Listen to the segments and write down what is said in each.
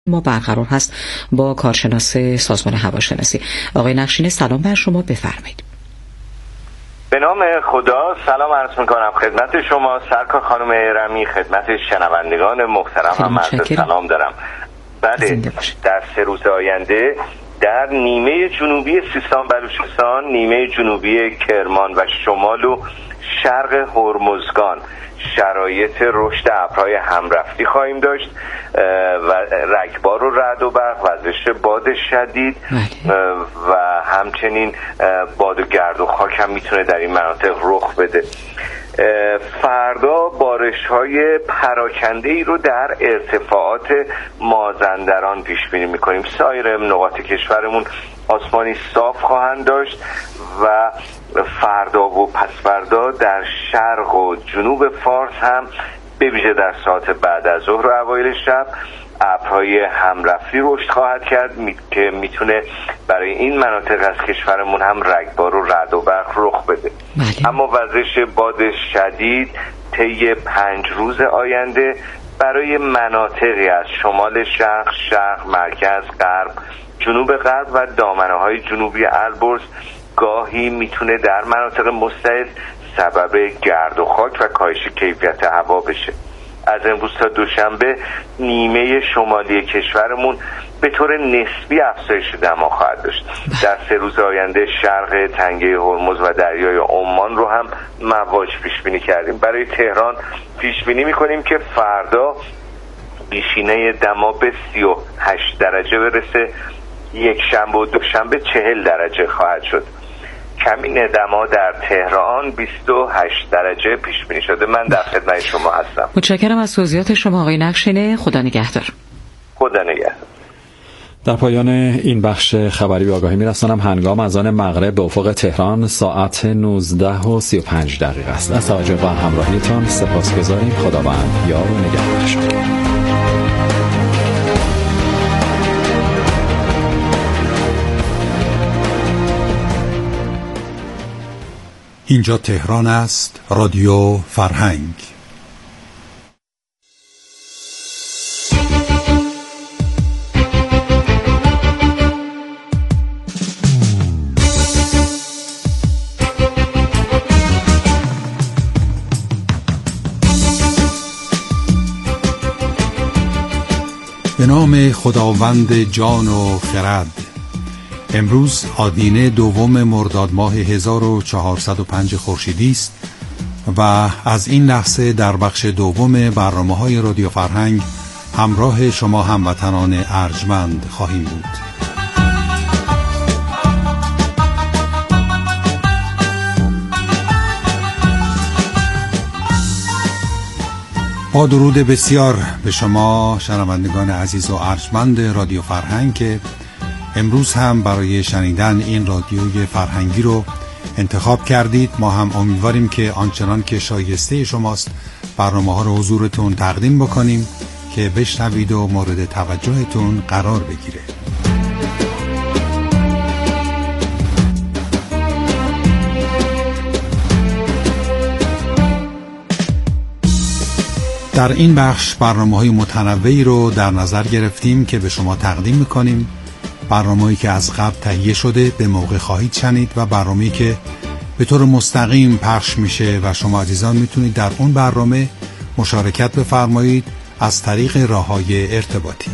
ما برقرار هست با کارشناس سازمان هواشناسی. آقای نقشینه سلام بر شما، بفرمایید. به نام خدا سلام عرض میکنم خدمت شما سرکار خانم رمی، خدمت شنوندگان محترم هم عرض سلام دارم. بله، در 3 روز آینده در نیمه جنوبی سیستان بلوچستان، نیمه جنوبی کرمان و شمال و شرق هرمزگان شرایط رشد ابرهای همرفتی خواهیم داشت و رگبار و رعد و برق، وزش باد شدید و همچنین باد و گرد و خاک هم میتونه در این مناطق رخ بده. فردا بارش‌های پراکنده‌ای رو در ارتفاعات مازندران پیش بینی می‌کنیم. سایر نقاط کشورمون آسمانی صاف خواهند داشت و فردا و پسفردا در شرق و جنوب فارس هم به ویژه در ساعت بعد از ظهر و اوایل شب ابرهای همرفتی رشد خواهد کرد که میتونه برای این مناطق از کشورمون هم رگبار و رعد و برق رخ بده. اما وزش باد شدید طی 5 روز آینده برای مناطقی از شمال شرق، مرکز، غرب، جنوب غرب و دامنه‌های جنوبی البرز گاهی میتونه در مناطق مستعد سبب گرد و خاک و کاهش کیفیت هوا بشه. از امروز تا دوشنبه نیمه شمالی کشورمون به طور نسبی افزایش دما خواهد داشت. در 3 روز آینده شرق تنگه هرمز و دریای عمان رو هم مواج پیش بینی کردیم. برای تهران پیش بینی میکنیم که فردا بیشینه دما به 38 درجه برسه، یک شنبه و دوشنبه 40 درجه خواهد شد. کمین دما در تهران 28 درجه پیش بینی شده. من در خدمت شما هستم. متشکرم از توضیحات شما آقای نقشینه. خدا نگهدار. خدا نگهدار. در پایان این بخش خبری به آگاهی میرسانم هنگام اذان مغرب به افق تهران ساعت 19:35 است. از توجه و همراهیتان سپاسگزاریم. خداوند یار و نگهدار شما. اینجا تهران است، رادیو فرهنگ. به نام خداوند جان و خرد. امروز آدینه 2 مرداد ماه 1405 خورشیدی است و از این لحظه در بخش دوم برنامه‌های رادیو فرهنگ همراه شما هموطنان ارجمند خواهیم بود. با درود بسیار به شما شنوندگان عزیز و ارجمند رادیو فرهنگ که امروز هم برای شنیدن این رادیوی فرهنگی رو انتخاب کردید. ما هم امیدواریم که آنچنان که شایسته شماست برنامه ها رو حضورتون تقدیم بکنیم که بشنوید و مورد توجهتون قرار بگیره. در این بخش برنامه‌های متنوعی رو در نظر گرفتیم که به شما تقدیم می‌کنیم. برنامه‌ای که از قبل تهیه شده به موقع خواهید شنید و برنامه‌ای که به طور مستقیم پخش میشه و شما عزیزان میتونید در اون برنامه مشارکت بفرمایید از طریق راه‌های ارتباطی.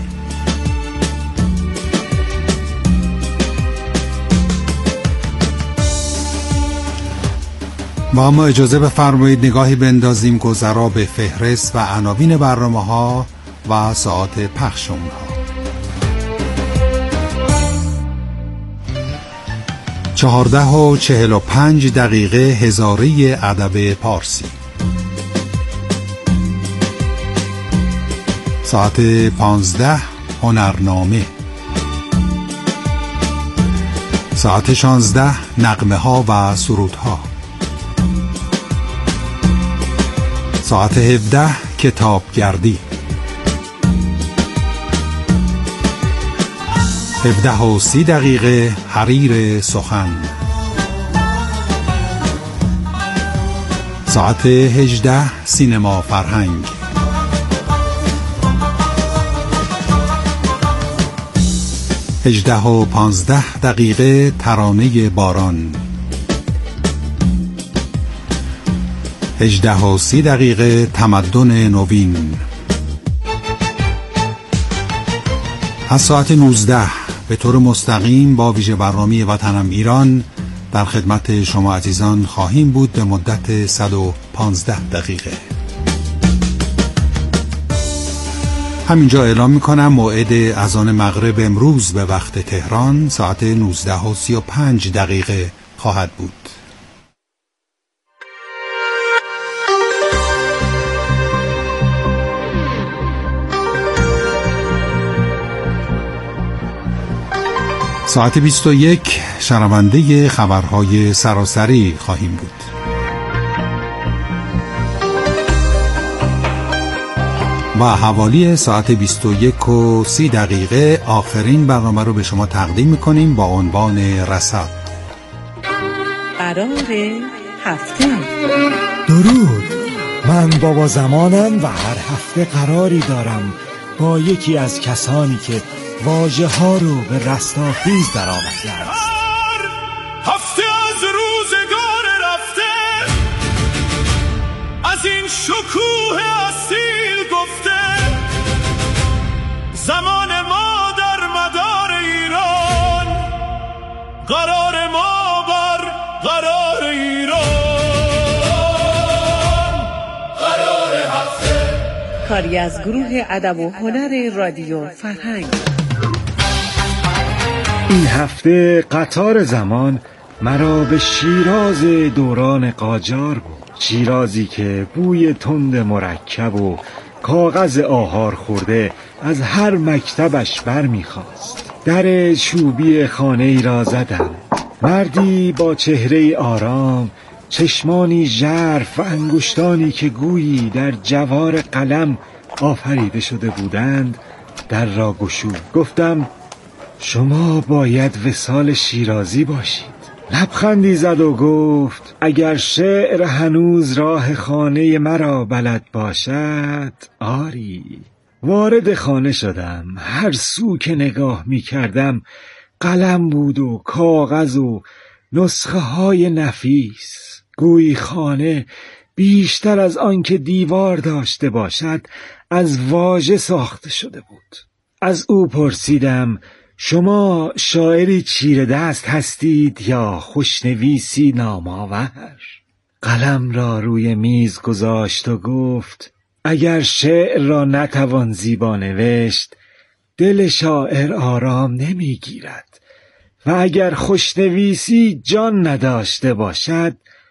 و اما اجازه بفرمایید نگاهی بندازیم گذرا به فهرست و عناوین برنامه‌ها و ساعات پخش اونها. 14:45 هزاره ادب پارسی. ساعت 15 هنرنامه. ساعت 16 نغمه ها و سرودها. ساعت 17 کتابگردی. 17:30 حریر سخن. ساعت 18 سینما فرهنگ. 18:15 ترانه باران، 18:30 تمدن نوین. از ساعت 19 به طور مستقیم با ویژه برنامه وطنم ایران در خدمت شما عزیزان خواهیم بود به مدت 115 دقیقه. همینجا اعلام میکنم موعد اذان مغرب امروز به وقت تهران ساعت 19:35 خواهد بود. ساعت 21 شنونده خبرهای سراسری خواهیم بود. و حوالی ساعت 21:30 آخرین برنامه رو به شما تقدیم میکنیم با عنوان رصد. قرار هفته. درود، من بابا زمانم و هر هفته قراری دارم با یکی از کسانی که واژه ها رو به رستاخیز در آورده است. هفته از روزگار رفته، از این شکوه اصیل گفته، زمان ما در مدار ایران، قرار ما بر قرار ایران، قرار هفته. کاری از گروه ادب و هنر رادیو فرهنگ. این هفته قطار زمان مرا به شیراز دوران قاجار بود. شیرازی که بوی تند مرکب و کاغذ آهار خورده از هر مکتبش برمیخواست. در چوبی خانه ای را زدم. مردی با چهره آرام، چشمانی ژرف و انگشتانی که گویی در جوار قلم آفریده شده بودند در را گشود. گفتم شما باید وصال شیرازی باشید. لبخندی زد و گفت اگر شعر هنوز راه خانه مرا بلد باشد آری. وارد خانه شدم. هر سو که نگاه می کردم قلم بود و کاغذ و نسخه های نفیس. گویی خانه بیشتر از آن که دیوار داشته باشد از واژه ساخته شده بود. از او پرسیدم شما شاعری چیره دست هستید یا خوشنویسی نامآور؟ قلم را روی میز گذاشت و گفت اگر شعر را نتوان زیبا نوشت دل شاعر آرام نمیگیرد و اگر خوشنویسی جان نداشته باشد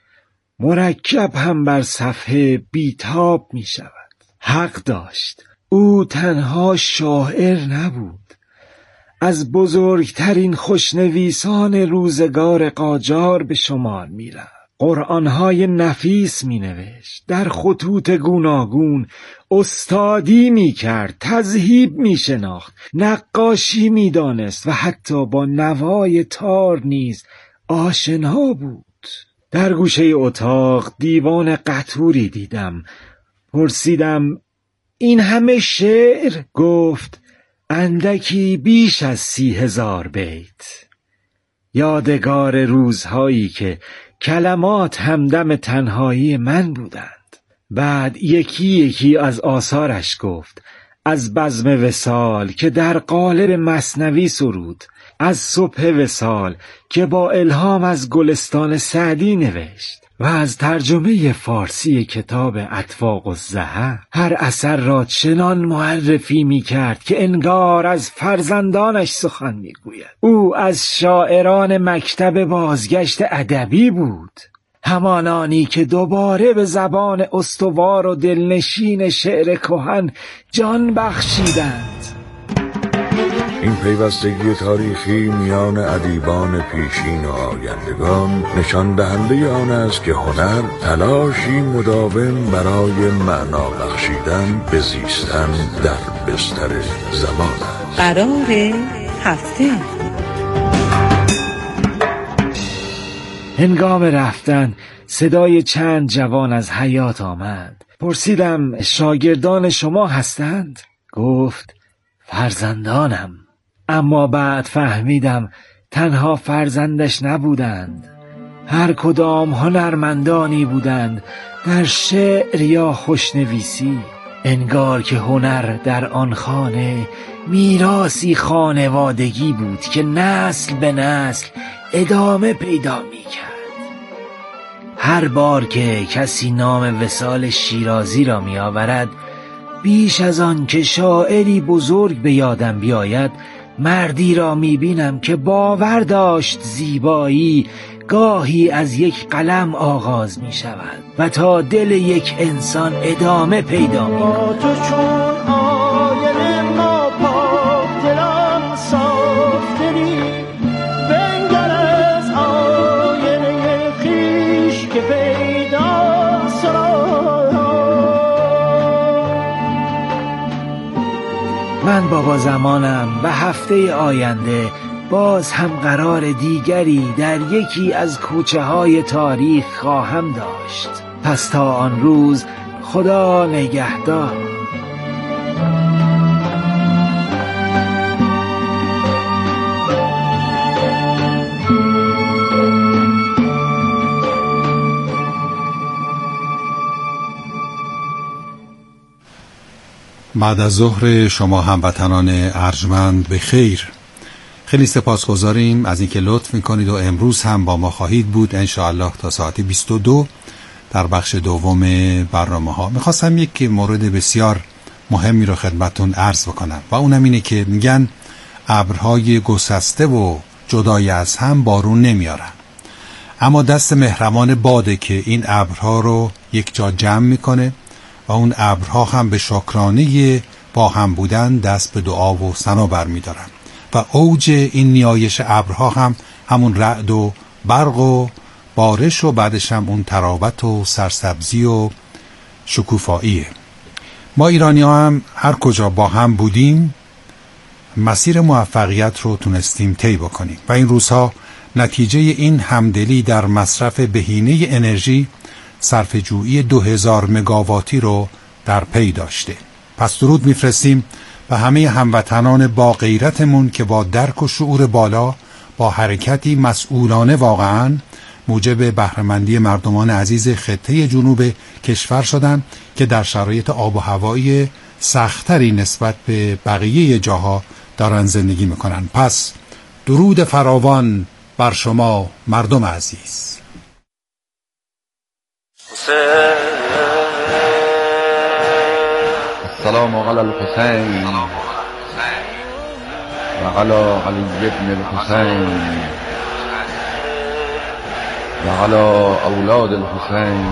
مرکب هم بر صفحه بیتاب می شود. حق داشت. او تنها شاعر نبود، از بزرگترین خوشنویسان روزگار قاجار به شمار می رفت. قرآنهای نفیس می نوشت، در خطوط گوناگون استادی می کرد، تذهیب می شناخت، نقاشی می دانست و حتی با نوای تار نیز آشنا بود. در گوشه اتاق دیوان قطوری دیدم. پرسیدم این همه شعر؟ گفت اندکی بیش از 30,000 بیت. یادگار روزهایی که کلمات همدم تنهایی من بودند. بعد یکی یکی از آثارش گفت. از بزم وصال که در قالب مثنوی سرود، از صبح وصال که با الهام از گلستان سعدی نوشت و از ترجمه فارسی کتاب اطواق الزهر. هر اثر را چنان معرفی می کرد که انگار از فرزندانش سخن می گوید. او از شاعران مکتب بازگشت ادبی بود، همانانی که دوباره به زبان استوار و دلنشین شعر کهن جان بخشیدند. این پیوستگی تاریخی میان ادیبان پیشین و آیندگان نشان دهنده آن است که هنر تلاشی مداوم برای معنا بخشیدن به زیستن در بستر زمان است. قرار هفته. هنگام رفتن صدای چند جوان از حیاط آمد. پرسیدم شاگردان شما هستند؟ گفت فرزندانم. اما بعد فهمیدم تنها فرزندش نبودند، هر کدام هنرمندانی بودند در شعر یا خوشنویسی. انگار که هنر در آن خانه میراثی خانوادگی بود که نسل به نسل ادامه پیدا می‌کرد. هر بار که کسی نام وصال شیرازی را می‌آورد، بیش از آن که شاعری بزرگ به یادم بیاید، مردی را می‌بینم که باور داشت زیبایی گاهی از یک قلم آغاز می شود و تا دل یک انسان ادامه پیدا می کند. تو چون آینه ما پاک دلان صاف دلی، بنگر از آینه خویش که پیدا سرا. من بابا زمانم و هفته آینده باز هم قرار دیگری در یکی از کوچه های تاریخ خواهم داشت. پس تا آن روز خدا نگهدار. بعد از ظهر شما هموطنان ارجمند به خیر. خیلی سپاسگزاریم از اینکه لطف میکنید و امروز هم با ما خواهید بود انشاءالله تا ساعت 22 در بخش دوم برنامه ها. میخواستم یک مورد بسیار مهمی رو خدمتون عرض بکنم و اونم اینه که میگن ابرهای گسسته و جدای از هم بارون نمیارن، اما دست مهربان باده که این ابرها رو یک جا جمع میکنه و اون ابرها هم به شکرانه با هم بودن دست به دعا و ثنا برمیدارن و اوج این نیایش ابرها هم همون رعد و برق و بارش و بعدش هم اون تراوت و سرسبزی و شکوفاییه. ما ایرانی ها هم هر کجا با هم بودیم مسیر موفقیت رو تونستیم طی بکنیم و این روزها نتیجه این همدلی در مصرف بهینه انرژی صرفه‌جویی 2000 مگاواتی رو در پی داشته. پس درود میفرستیم و همه هموطنان با غیرتمون که با درک و شعور بالا با حرکتی مسئولانه واقعاً موجب بهره‌مندی مردمان عزیز خطه جنوب کشور شدن که در شرایط آب و هوایی سختری نسبت به بقیه جاها دارن زندگی میکنن. پس درود فراوان بر شما مردم عزیز. السلام علی الحسین و علی علی ابن الحسین و علی اولاد الحسین.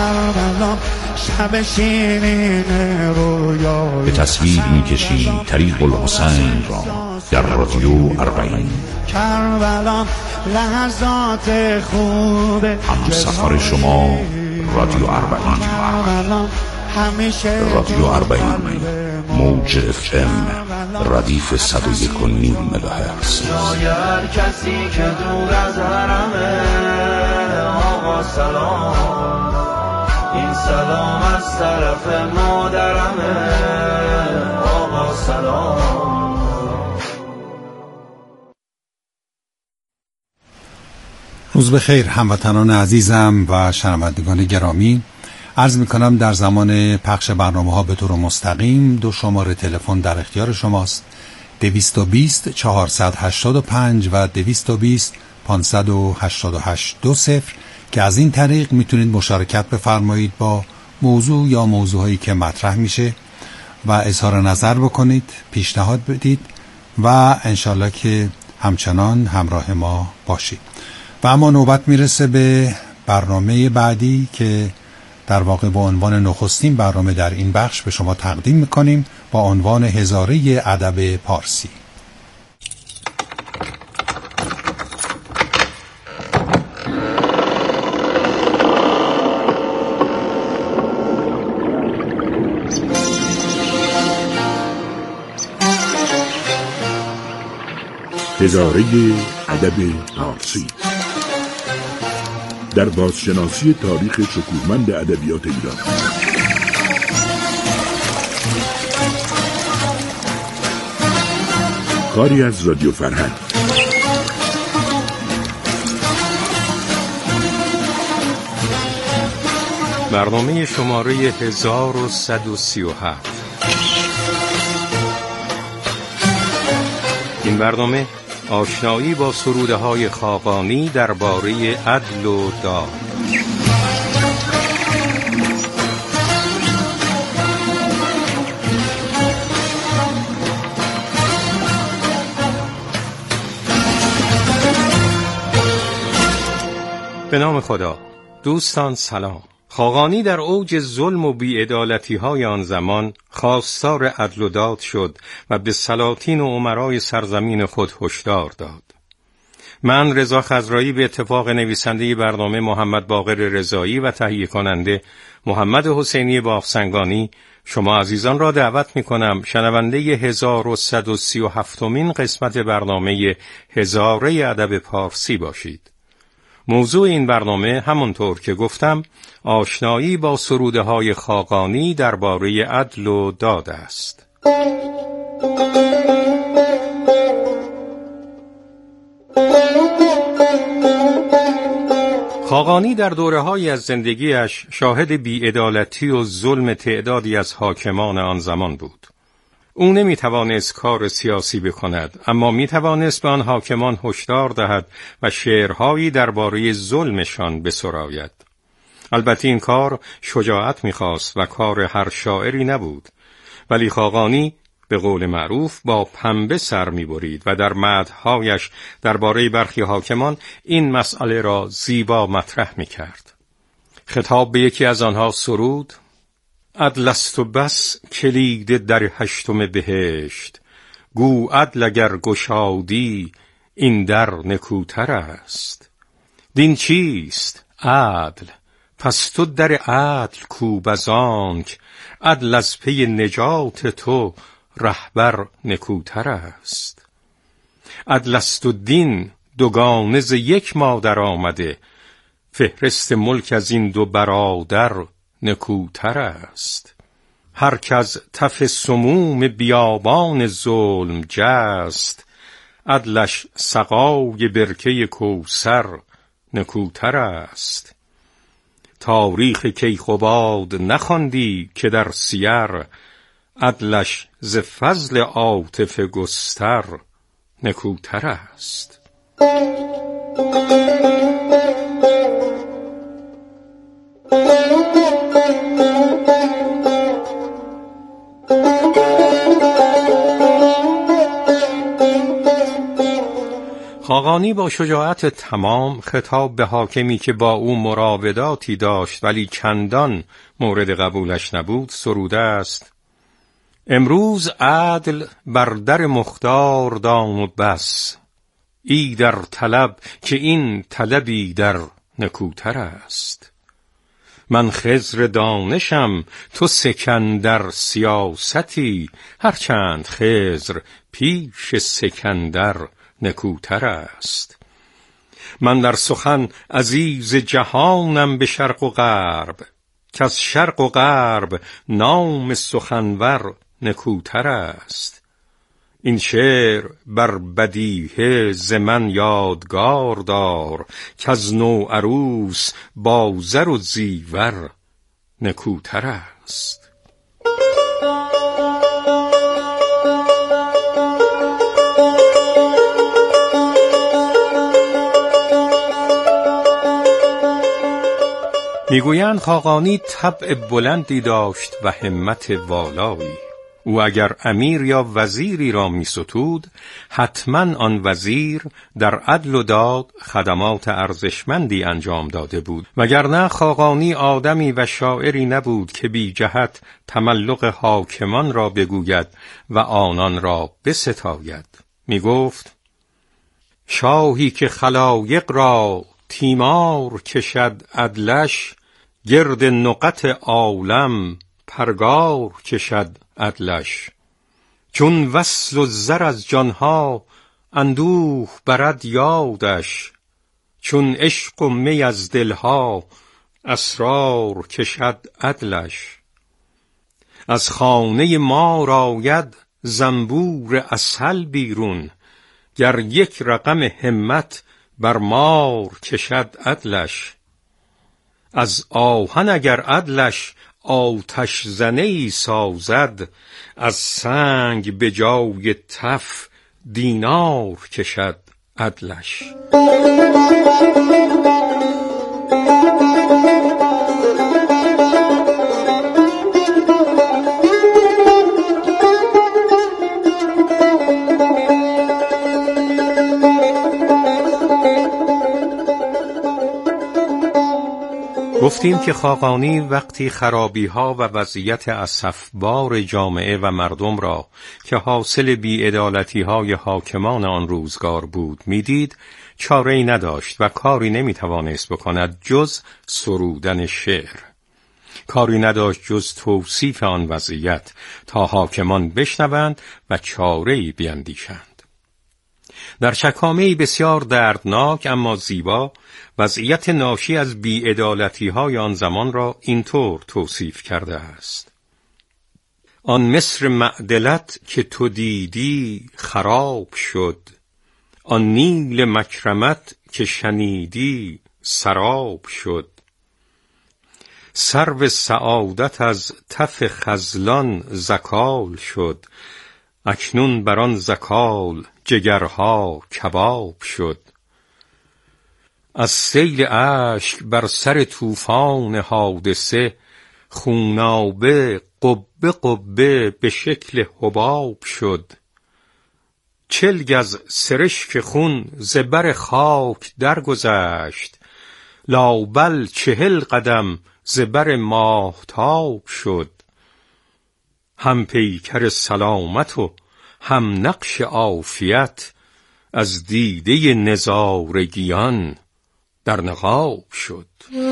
به تصویر می‌کشیم طریق الحسین را در رادیو اربعین. هم سفر شما رادیو اربعین. رادیو اربعین موج FM ردیف 101.9 مگاهرتز. هر کسی که دور از حرمه آقا سلام، این سلام از طرف مادرمه آقا سلام. روز بخیر هموطنان عزیزم و شنوندگان گرامی. عرض میکنم در زمان پخش برنامه ها به طور مستقیم دو شماره تلفن در اختیار شماست: 220 485 و 220 588 20 که از این طریق میتونید مشارکت بفرمایید با موضوع یا موضوعهایی که مطرح میشه و اظهار نظر بکنید، پیشنهاد بدید و انشالله که همچنان همراه ما باشید. و اما نوبت میرسه به برنامه بعدی که در واقع با عنوان نخستین برنامه در این بخش به شما تقدیم میکنیم با عنوان هزاره ادب پارسی. هزاره ادب پارسی در بازشناسی تاریخ شکوهمند ادبیات ایران. کاری از رادیو فرهنگ. برنامه شماره 1137. این برنامه آشنایی با سروده‌های خاقانی درباره عدل و داد. به نام خدا. دوستان سلام. خاقانی در اوج ظلم و بی‌عدالتی‌های آن زمان خواستار عدل و داد شد و به سلاطین و امرای سرزمین خود هشدار داد. من رضا خضرایی به اتفاق نویسنده برنامه محمد باقر رضایی و تهیه کننده محمد حسینی باغسنگانی شما عزیزان را دعوت می‌کنم شنونده 1137مین قسمت برنامه هزاره ادب پارسی باشید. موضوع این برنامه همونطور که گفتم آشنایی با سروده‌های خاقانی درباره عدل و داد است. خاقانی در دوره‌هایی از زندگیش شاهد بی‌عدالتی و ظلم تعدادی از حاکمان آن زمان بود. او نمی‌توانست کار سیاسی بکند، اما می‌توانست به آن حاکمان هشدار دهد و شعرهایی درباره ظلمشان بسراید. البته این کار شجاعت می‌خواست و کار هر شاعری نبود، ولی خاقانی به قول معروف با پنبه سر می‌برید و در مدح‌هایش درباره برخی حاکمان این مسئله را زیبا مطرح می‌کرد. خطاب به یکی از آنها سرود: عدل است و بس کلید در هشتم بهشت، گو عدل اگر گشادی این در نکوتر است. دین چیست؟ عدل. پس تو در عدل کوب از آنک، عدل از پی نجات تو رهبر نکوتر است. عدل است و دین دوگانه ز یک مادر آمده، فهرست ملک از این دو برادر نکوتر است. هر کس تف سموم بیابان ظلم جست، عدلش سقای برکه کوثر نکوتر است. تاریخ کیقباد نخواندی که در سیر، عدلش ز فضل عاطفه گستر نکوتر است. خاقانی با شجاعت تمام خطاب به حاکمی که با او مراوداتی داشت ولی چندان مورد قبولش نبود سروده است: امروز عدل بر در مختار دان و بس، ای در طلب که این طلبی در نکوتر است. من خضر دانشم تو سکندر سیاستی، هرچند خضر پیش سکندر نکوتر است. من در سخن عزیز جهانم به شرق و غرب، که از شرق و غرب نام سخنور نکوتر است. این شعر بر بدیهه ز من یادگار دار، که از نو عروس با زر و زیور نکوتر است. میگویند خاقانی طبع بلندی داشت و همت والایی. او اگر امیر یا وزیری را می‌ستود، حتما آن وزیر در عدل و داد خدمات ارزشمندی انجام داده بود، وگرنه خاقانی آدمی و شاعری نبود که بی جهت تملق حاکمان را بگوید و آنان را بستاید. میگفت: شاهی که خلایق را تیمار کشد عدلش، گرد نقط عالم پرگار کشد عدلش. چون وصل و زر از جانها اندوه برد یادش، چون عشق و می از دلها اسرار کشد عدلش. از خانه ما راید زنبور عسل بیرون، گر یک رقم همت بر مار کشد عدلش. از آهن اگر عدلش آتش زنه‌ای سازد، از سنگ به جای تف دینار کشد عدلش. گفتیم که خاقانی وقتی خرابی‌ها و وضعیت اسفبار جامعه و مردم را که حاصل بی‌عدالتی‌های حاکمان آن روزگار بود میدید، چاره‌ای نداشت و کاری نمی‌توانست بکند جز سرودن شعر. کاری نداشت جز توصیف آن وضعیت تا حاکمان بشنوند و چاره‌ای بیندیشند. در شکامه‌ای بسیار دردناک اما زیبا، وضعیت ناشی از بی‌عدالتی‌های آن زمان را اینطور توصیف کرده است: آن مصر معدلت که تو دیدی خراب شد، آن نیل مکرمت که شنیدی سراب شد. سرو سعادت از تف خذلان زکال شد، اکنون بر آن زکال جگرها کباب شد. از سیل اشک بر سر طوفان حادثه، خونابه قبه قبه به شکل حباب شد. 40 گز سرشک خون ز بر خاک درگذشت، لاابل 40 قدم ز بر ماهتاب شد. هم پیکر سلامت و هم نقش عافیت، از دیده نظارگیان در نقاب شد.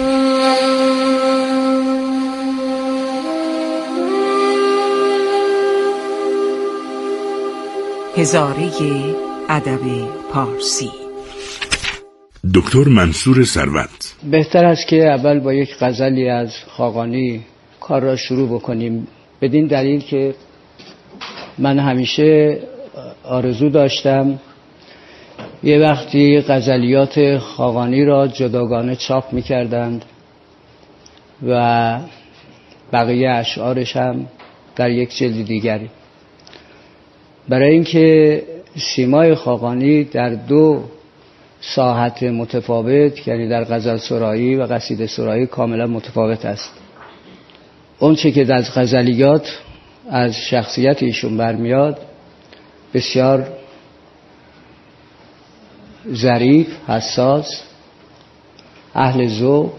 هزاره ادب پارسی. دکتر منصور ثروت. بهتر است که اول با یک غزلی از خاقانی کار را شروع بکنیم، بدین دلیل که من همیشه آرزو داشتم یه وقتی غزلیات خاقانی را جداگانه چاپ می‌کردند و بقیه اشعارش هم در یک جلد دیگری، برای اینکه سیمای خاقانی در 2 ساحت متفاوت، یعنی در غزل سرایی و قصیده سرایی، کاملا متفاوت است. اون چه که از غزلیات از شخصیت ایشون برمیاد بسیار ظریف، حساس، اهل ذوق،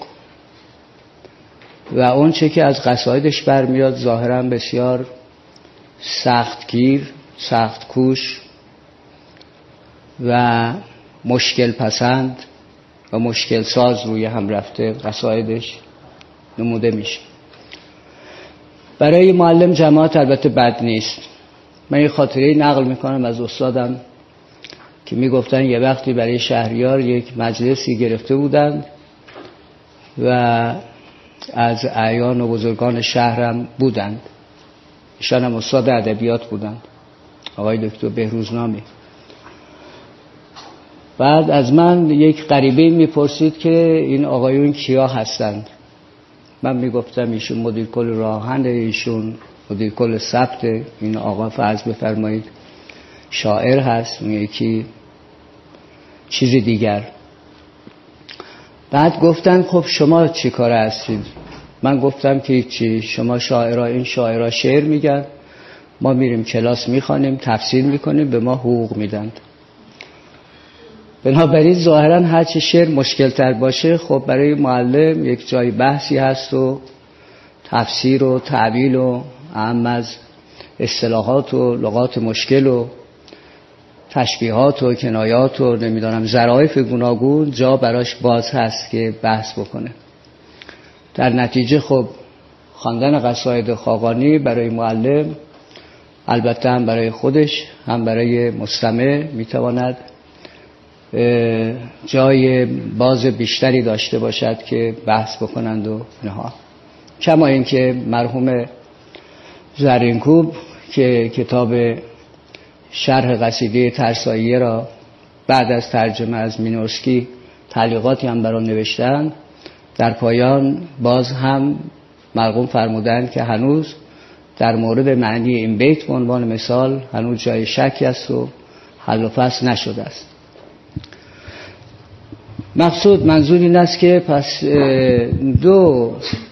و اون چه که از قصایدش برمیاد ظاهرا بسیار سختگیر، سخت کوش و مشکل پسند و مشکل ساز روی هم رفته قصایدش نموده میشه. برای معلم جماعت البته بد نیست. من یه خاطره نقل میکنم از استادم که میگفتن یه وقتی برای شهریار یک مجلسی گرفته بودند و از اعیان و بزرگان شهرم بودند. ایشان هم استاد ادبیات بودند، آقای دکتر بهروزنامی. بعد از من یک غریبه میپرسید که این آقایون کیا هستند. من میگفتم ایشون مدیر کل راهن، ایشون مدیر کل ثبت، این آقا فرض بفرمایید شاعر هست، اون یکی چیز دیگر. بعد گفتن خب شما چی کار هستید؟ من گفتم که چی، شما شاعرها، این شاعرها شعر میگن، ما میریم کلاس میخوانیم، تفسیر میکنیم، به ما حقوق میدن. بنابراین ظاهرا هر چه شعر مشکل تر باشه، خب برای معلم یک جای بحثی هست و تفسیر و تعبیل و اهم از اصطلاحات و لغات مشکل و تشبیهات و کنایات و نمیدونم ظرافت گوناگون جا براش باز هست که بحث بکنه. در نتیجه خب خواندن قصاید خاقانی برای معلم، البته هم برای خودش هم برای مستمع، میتواند جای باز بیشتری داشته باشد که بحث بکنند و اینها. کما اینکه مرحوم زرینکوب که کتاب شرح قصیده ترساییه را بعد از ترجمه از مینورسکی تعلیقاتی هم برام نوشتن، در پایان باز هم مرقوم فرمودند که هنوز در مورد معنی این بیت به عنوان مثال هنوز جای شکی است و حل و فصل نشده است. منظور این است که پس دو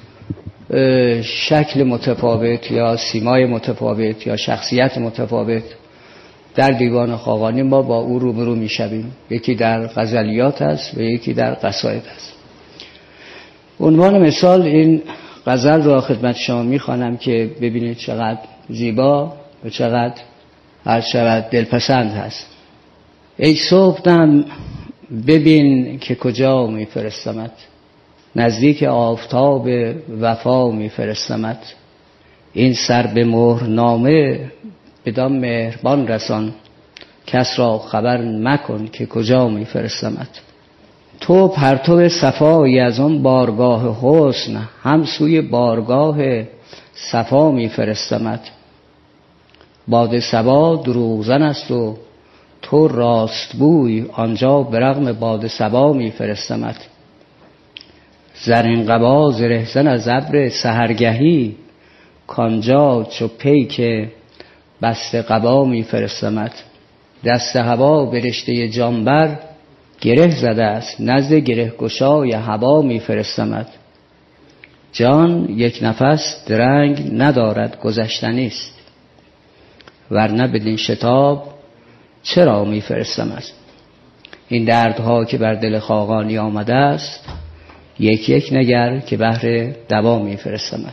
شکل متفاوت یا سیمای متفاوت یا شخصیت متفاوت در دیوان خاقانی ما با او روبرو میشویم، یکی در غزلیات است و یکی در قصاید است. عنوان مثال این غزل را خدمت شما میخوانم که ببینید چقدر زیبا و چقدر دلپسند هست. ای صبحدم ببین که کجا میفرستمت، نزدیک آفتاب وفا میفرستمت. این سر به مهرنامه بدان مهربان رسان، کس را خبر مکن که کجا میفرستمت. تو پرتو صفایی از آن بارگاه حسن، هم سوی بارگاه صفا میفرستمت. باد صبا دروغزن است و تو راستگوی، آنجا به رغم باد صبا میفرستمت. زرین قبا زرهزن از ابر سحرگهی، کانجا چو پیک بسته قبا میفرستمت. دست هوا به رشته جانبر گره زده است، نزد گره گشای هوا میفرستمت. جان یک نفس درنگ ندارد گذشتنی است، ورنه بدین شتاب چرا میفرستمت. این دردها که بر دل خاقانی آمده است، یک یک نگر که بهر دوا میفرستمت.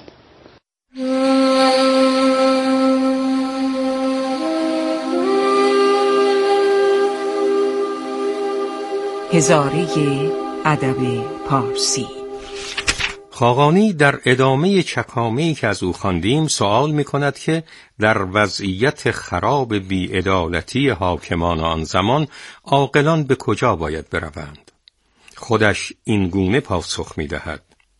هزاره ادب پارسی. خاقانی در ادامه چکامه‌ای که از او خواندیم سوال می‌کند که در وضعیت خراب بی‌عدالتی حاکمان آن زمان عاقلان به کجا باید بروند؟ خودش این گونه پاسخ می‌دهد: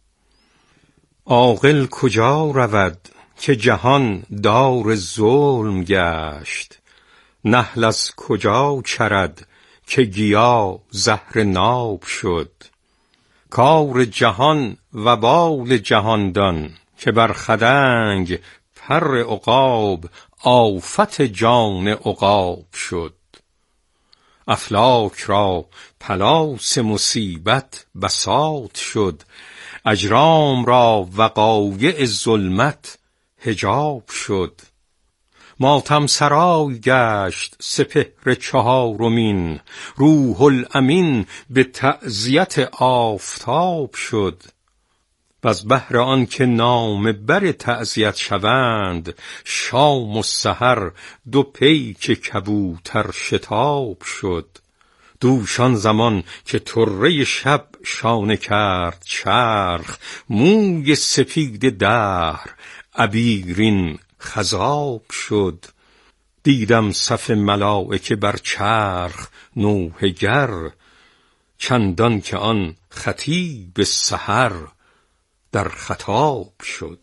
عاقل کجا رود که جهان دار ظلم گشت، نحل از کجا چرد که گیا زهر ناب شد. کار جهان و بال جهاندان، که بر خدنگ پر عقاب آفت جان عقاب شد. افلاک را پلاس مصیبت بساط شد، اجرام را وقایع ظلمت حجاب شد. ماتم سرای گشت سپهر چهارمین، روح الامین به تعزیت آفتاب شد. پس بهر آن که نام بر تعزیت شوند، شام و سحر دو پیک کبوتر شتاب شد. دوشان زمان که طره شب شانه کرد چرخ، موی سپید دهر عبیرین خضاب شد. دیدم صف ملائکه بر چرخ نوحه گر، چندان که آن خطیب سحر در خطاب شد.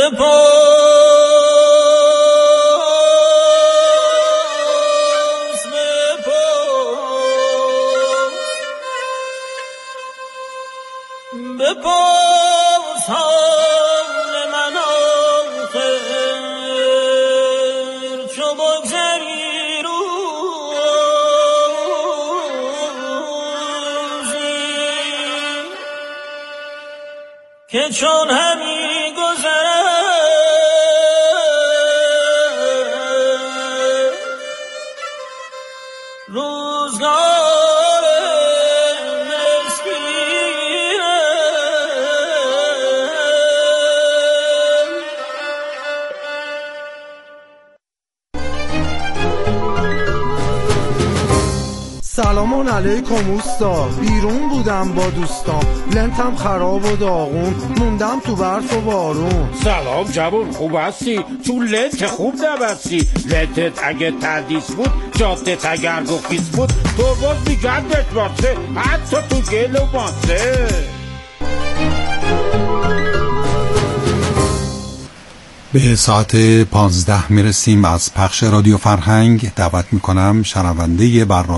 بپرس حال من آخر، چو بگذری روزی که چون همی گذرد روزگار سلام علیکم اوستا، بیرون بودم با دوستام، لنتم خراب و داغون، موندم تو برف و بارون. سلام جوون، خوب هستی؟ تو لنت خوب نبستی، لنتت اگه تردیس بود، جادت اگر گفیس بود، تو باز میگردت باسه، حتی تو گل و باسه. به ساعت 15 میرسیم از پخش رادیو فرهنگ. دعوت میکنم شنونده برنامه